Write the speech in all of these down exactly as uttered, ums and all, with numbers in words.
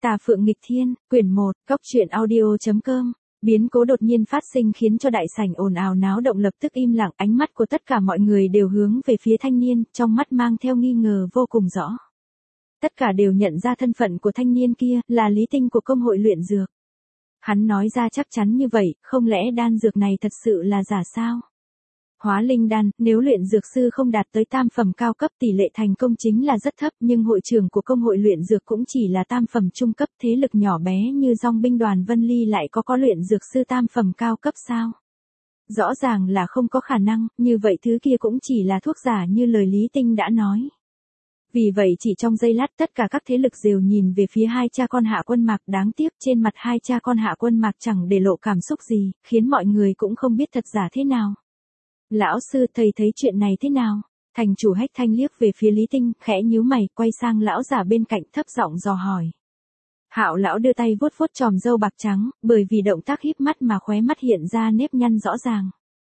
Tà Phượng Nghịch Thiên, quyển một, cốc truyện audio.com. Biến cố đột nhiên phát sinh khiến cho đại sảnh ồn ào náo động lập tức im lặng, ánh mắt của tất cả mọi người đều hướng về phía thanh niên, trong mắt mang theo nghi ngờ vô cùng rõ. Tất cả đều nhận ra thân phận của thanh niên kia, là Lý Tinh của công hội luyện dược. Hắn nói ra chắc chắn như vậy, không lẽ đan dược này thật sự là giả sao? Hóa linh đan, nếu luyện dược sư không đạt tới tam phẩm cao cấp tỷ lệ thành công chính là rất thấp, nhưng hội trưởng của công hội luyện dược cũng chỉ là tam phẩm trung cấp, thế lực nhỏ bé như dòng binh đoàn Vân Ly lại có có luyện dược sư tam phẩm cao cấp sao? Rõ ràng là không có khả năng, như vậy thứ kia cũng chỉ là thuốc giả như lời Lý Tinh đã nói. Vì vậy chỉ trong giây lát tất cả các thế lực đều nhìn về phía hai cha con Hạ Quân Mạc, đáng tiếc trên mặt hai cha con Hạ Quân Mạc chẳng để lộ cảm xúc gì, khiến mọi người cũng không biết thật giả thế nào. Lão sư, thầy thấy chuyện này thế nào? Thành chủ Hách Thanh liếc về phía Lý Tinh, khẽ nhíu mày, quay sang lão giả bên cạnh thấp giọng dò hỏi. Hạo lão đưa tay vuốt vuốt chòm râu bạc trắng, bởi vì động tác híp mắt mà khóe mắt hiện ra nếp nhăn rõ ràng.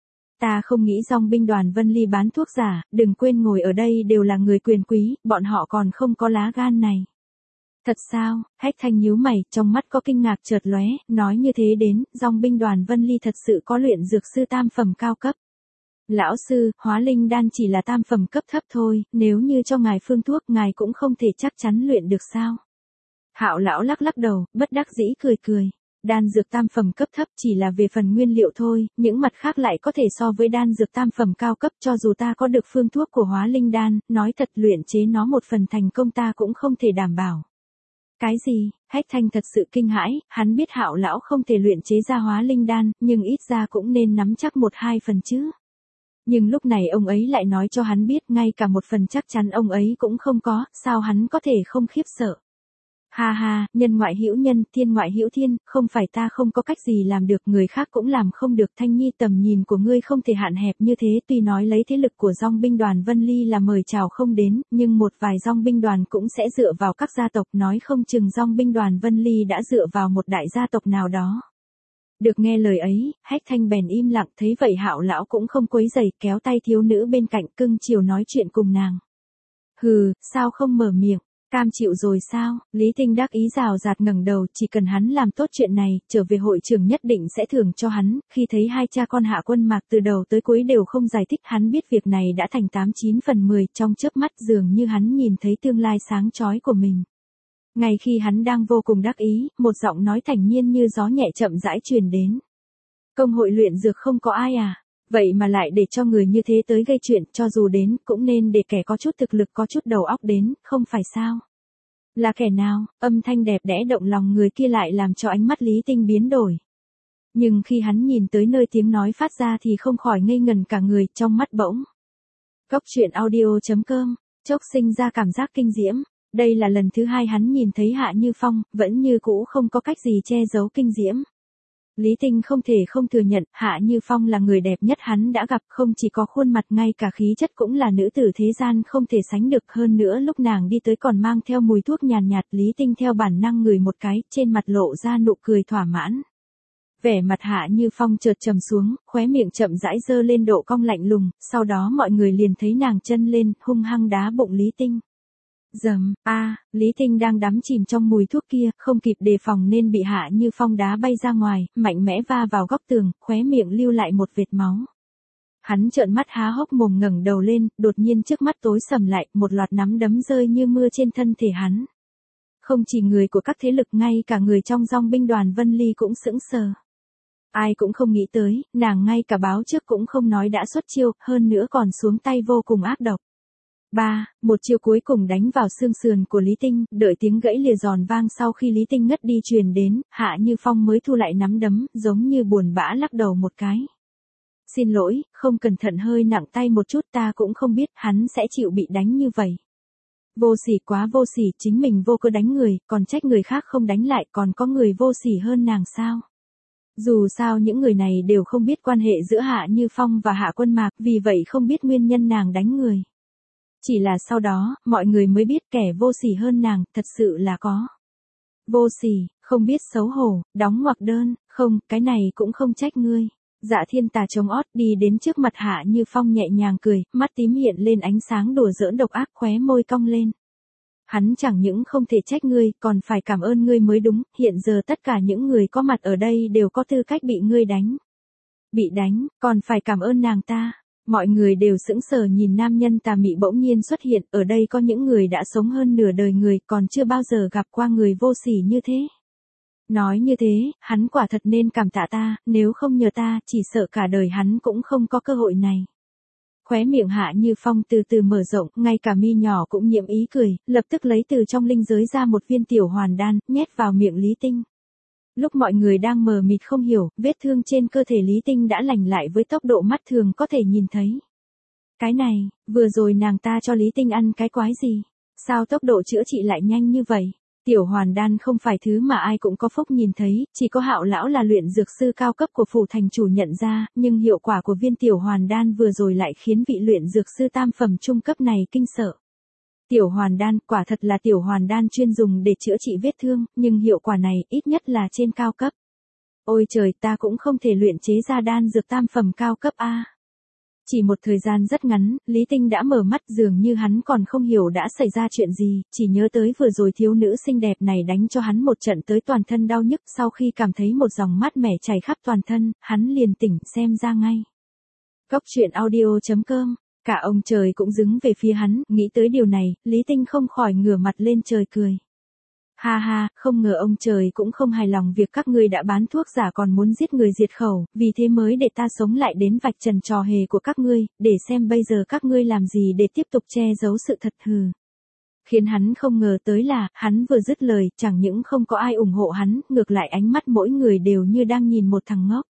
Ta không nghĩ dòng binh đoàn Vân Ly bán thuốc giả, đừng quên ngồi ở đây đều là người quyền quý, bọn họ còn không có lá gan này. Thật sao? Hách Thanh nhíu mày, trong mắt có kinh ngạc chợt lóe, nói như thế đến, dòng binh đoàn Vân Ly thật sự có luyện dược sư tam phẩm cao cấp. Lão sư, hóa linh đan chỉ là tam phẩm cấp thấp thôi, nếu như cho ngài phương thuốc ngài cũng không thể chắc chắn luyện được sao? Hạo lão lắc lắc đầu, bất đắc dĩ cười cười. Đan dược tam phẩm cấp thấp chỉ là về phần nguyên liệu thôi, những mặt khác lại có thể so với đan dược tam phẩm cao cấp, cho dù ta có được phương thuốc của hóa linh đan, nói thật luyện chế nó một phần thành công ta cũng không thể đảm bảo. Cái gì? Hách Thanh thật sự kinh hãi, hắn biết Hạo lão không thể luyện chế ra hóa linh đan, nhưng ít ra cũng nên nắm chắc một hai phần chứ. Nhưng lúc này ông ấy lại nói cho hắn biết ngay cả một phần chắc chắn ông ấy cũng không có, sao hắn có thể không khiếp sợ. Ha ha, nhân ngoại hữu nhân, thiên ngoại hữu thiên, không phải ta không có cách gì làm được, người khác cũng làm không được. Thanh Nhi, tầm nhìn của ngươi không thể hạn hẹp như thế, tuy nói lấy thế lực của dòng binh đoàn Vân Ly là mời chào không đến, nhưng một vài dòng binh đoàn cũng sẽ dựa vào các gia tộc, nói không chừng dòng binh đoàn Vân Ly đã dựa vào một đại gia tộc nào đó. Được nghe lời ấy, Hách Thanh bèn im lặng, thấy vậy Hạo lão cũng không quấy rầy, kéo tay thiếu nữ bên cạnh cưng chiều nói chuyện cùng nàng. Hừ, sao không mở miệng, cam chịu rồi sao? Lý Tinh đắc ý rào rạt ngẩng đầu, chỉ cần hắn làm tốt chuyện này, trở về hội trưởng nhất định sẽ thưởng cho hắn. Khi thấy hai cha con Hạ Quân Mạc từ đầu tới cuối đều không giải thích, hắn biết việc này đã thành tám chín phần mười, trong chớp mắt dường như hắn nhìn thấy tương lai sáng chói của mình. Ngay khi hắn đang vô cùng đắc ý, một giọng nói thản nhiên như gió nhẹ chậm rãi truyền đến. Công hội luyện dược không có ai à? Vậy mà lại để cho người như thế tới gây chuyện, cho dù đến, cũng nên để kẻ có chút thực lực có chút đầu óc đến, không phải sao? Là kẻ nào? Âm thanh đẹp đẽ động lòng người kia lại làm cho ánh mắt Lý Tinh biến đổi. Nhưng khi hắn nhìn tới nơi tiếng nói phát ra thì không khỏi ngây ngần cả người, trong mắt bỗng. Cốc truyện audio.com, chốc sinh ra cảm giác kinh diễm. Đây là lần thứ hai hắn nhìn thấy Hạ Như Phong, vẫn như cũ không có cách gì che giấu kinh diễm. Lý Tinh không thể không thừa nhận, Hạ Như Phong là người đẹp nhất hắn đã gặp, không chỉ có khuôn mặt ngay cả khí chất cũng là nữ tử thế gian không thể sánh được, hơn nữa lúc nàng đi tới còn mang theo mùi thuốc nhàn nhạt, Lý Tinh theo bản năng ngửi một cái, trên mặt lộ ra nụ cười thỏa mãn. Vẻ mặt Hạ Như Phong chợt trầm xuống, khóe miệng chậm rãi dơ lên độ cong lạnh lùng, sau đó mọi người liền thấy nàng chân lên, hung hăng đá bụng Lý Tinh. Dầm, a, à, Lý Tinh đang đắm chìm trong mùi thuốc kia, không kịp đề phòng nên bị Hạ Như Phong đá bay ra ngoài, mạnh mẽ va vào góc tường, khóe miệng lưu lại một vệt máu. Hắn trợn mắt há hốc mồm ngẩng đầu lên, đột nhiên trước mắt tối sầm lại, một loạt nắm đấm rơi như mưa trên thân thể hắn. Không chỉ người của các thế lực, ngay cả người trong dòng binh đoàn Vân Ly cũng sững sờ. Ai cũng không nghĩ tới, nàng ngay cả báo trước cũng không nói đã xuất chiêu, hơn nữa còn xuống tay vô cùng ác độc. Ba, một chiêu cuối cùng đánh vào xương sườn của Lý Tinh, đợi tiếng gãy lìa giòn vang sau khi Lý Tinh ngất đi truyền đến, Hạ Như Phong mới thu lại nắm đấm, giống như buồn bã lắc đầu một cái. Xin lỗi, không cẩn thận hơi nặng tay một chút, ta cũng không biết hắn sẽ chịu bị đánh như vậy. Vô sỉ, quá vô sỉ, chính mình vô cơ đánh người, còn trách người khác không đánh lại, còn có người vô sỉ hơn nàng sao? Dù sao những người này đều không biết quan hệ giữa Hạ Như Phong và Hạ Quân Mạc, vì vậy không biết nguyên nhân nàng đánh người. Chỉ là sau đó, mọi người mới biết kẻ vô sỉ hơn nàng, thật sự là có. Vô sỉ, không biết xấu hổ, đóng ngoặc đơn, không, cái này cũng không trách ngươi. Dạ Thiên Tà chống ót đi đến trước mặt Hạ Như Phong nhẹ nhàng cười, mắt tím hiện lên ánh sáng đùa giỡn độc ác, khóe môi cong lên. Hắn chẳng những không thể trách ngươi, còn phải cảm ơn ngươi mới đúng, hiện giờ tất cả những người có mặt ở đây đều có tư cách bị ngươi đánh. Bị đánh, còn phải cảm ơn nàng ta. Mọi người đều sững sờ nhìn nam nhân tà mị bỗng nhiên xuất hiện, ở đây có những người đã sống hơn nửa đời người, còn chưa bao giờ gặp qua người vô sỉ như thế. Nói như thế, hắn quả thật nên cảm tạ ta, nếu không nhờ ta, chỉ sợ cả đời hắn cũng không có cơ hội này. Khóe miệng Hạ Như Phong từ từ mở rộng, ngay cả mi nhỏ cũng nhiễm ý cười, lập tức lấy từ trong linh giới ra một viên tiểu hoàn đan, nhét vào miệng Lý Tinh. Lúc mọi người đang mờ mịt không hiểu, vết thương trên cơ thể Lý Tinh đã lành lại với tốc độ mắt thường có thể nhìn thấy. Cái này, vừa rồi nàng ta cho Lý Tinh ăn cái quái gì? Sao tốc độ chữa trị lại nhanh như vậy? Tiểu hoàn đan không phải thứ mà ai cũng có phúc nhìn thấy, chỉ có Hạo lão là luyện dược sư cao cấp của phủ thành chủ nhận ra, nhưng hiệu quả của viên tiểu hoàn đan vừa rồi lại khiến vị luyện dược sư tam phẩm trung cấp này kinh sợ. Tiểu hoàn đan, quả thật là tiểu hoàn đan chuyên dùng để chữa trị vết thương, nhưng hiệu quả này ít nhất là trên cao cấp. Ôi trời, ta cũng không thể luyện chế ra đan dược tam phẩm cao cấp a. Chỉ một thời gian rất ngắn, Lý Tinh đã mở mắt, dường như hắn còn không hiểu đã xảy ra chuyện gì, chỉ nhớ tới vừa rồi thiếu nữ xinh đẹp này đánh cho hắn một trận tới toàn thân đau nhức, sau khi cảm thấy một dòng mát mẻ chảy khắp toàn thân, hắn liền tỉnh, xem ra ngay. Cốc truyện audio chấm com, cả ông trời cũng đứng về phía hắn, nghĩ tới điều này, Lý Tinh không khỏi ngửa mặt lên trời cười. Ha ha, không ngờ ông trời cũng không hài lòng việc các ngươi đã bán thuốc giả còn muốn giết người diệt khẩu, vì thế mới để ta sống lại đến vạch trần trò hề của các ngươi, để xem bây giờ các ngươi làm gì để tiếp tục che giấu sự thật hừ. Khiến hắn không ngờ tới là, hắn vừa dứt lời, chẳng những không có ai ủng hộ hắn, ngược lại ánh mắt mỗi người đều như đang nhìn một thằng ngốc.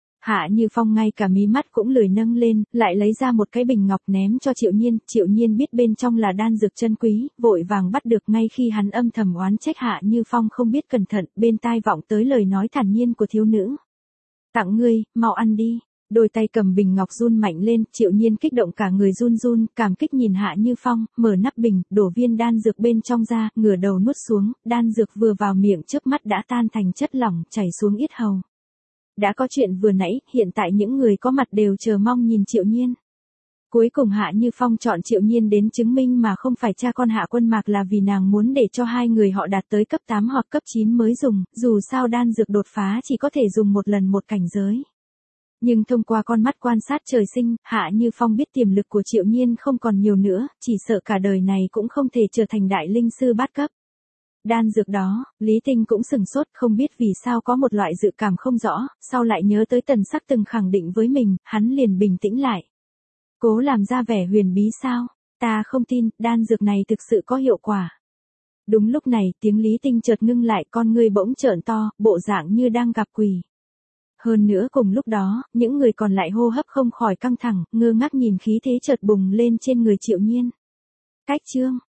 Hạ Như Phong ngay cả mí mắt cũng lười nâng lên, lại lấy ra một cái bình ngọc ném cho Triệu Nhiên, Triệu Nhiên biết bên trong là đan dược chân quý, vội vàng bắt được ngay khi hắn âm thầm oán trách Hạ Như Phong không biết cẩn thận, bên tai vọng tới lời nói thản nhiên của thiếu nữ. Tặng ngươi, mau ăn đi. Đôi tay cầm bình ngọc run mạnh lên, Triệu Nhiên kích động cả người run run, cảm kích nhìn Hạ Như Phong, mở nắp bình, đổ viên đan dược bên trong ra, ngửa đầu nuốt xuống, đan dược vừa vào miệng chớp mắt đã tan thành chất lỏng, chảy xuống yết hầu. Đã có chuyện vừa nãy, hiện tại những người có mặt đều chờ mong nhìn Triệu Nhiên. Cuối cùng Hạ Như Phong chọn Triệu Nhiên đến chứng minh mà không phải cha con Hạ Quân Mạc là vì nàng muốn để cho hai người họ đạt tới cấp tám hoặc cấp chín mới dùng, dù sao đan dược đột phá chỉ có thể dùng một lần một cảnh giới. Nhưng thông qua con mắt quan sát trời sinh, Hạ Như Phong biết tiềm lực của Triệu Nhiên không còn nhiều nữa, chỉ sợ cả đời này cũng không thể trở thành đại linh sư bát cấp. Đan dược đó, Lý Tinh cũng sừng sốt, không biết vì sao có một loại dự cảm không rõ, sau lại nhớ tới Tần Sắc từng khẳng định với mình, hắn liền bình tĩnh lại. Cố làm ra vẻ huyền bí sao? Ta không tin, đan dược này thực sự có hiệu quả. Đúng lúc này, tiếng Lý Tinh chợt ngưng lại, con ngươi bỗng trợn to, bộ dạng như đang gặp quỷ. Hơn nữa cùng lúc đó, những người còn lại hô hấp không khỏi căng thẳng, ngơ ngác nhìn khí thế chợt bùng lên trên người Triệu Nhiên. Cách chương